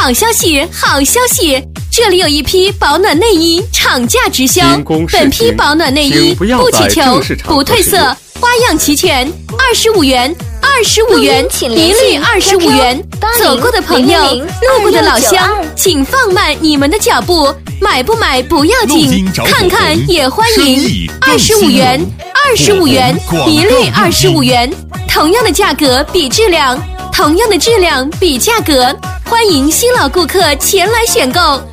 好消息，好消息！这里有一批保暖内衣厂价直销，本批保暖内衣不起球，不褪色，花样齐全，25元，25元，一律25元。走过的朋友，路过的老乡，请放慢你们的脚步，买不买不要紧，看看也欢迎。25元，25元，一律25元。同样的价格比质量，同样的质量比价格，欢迎新老顾客前来选购。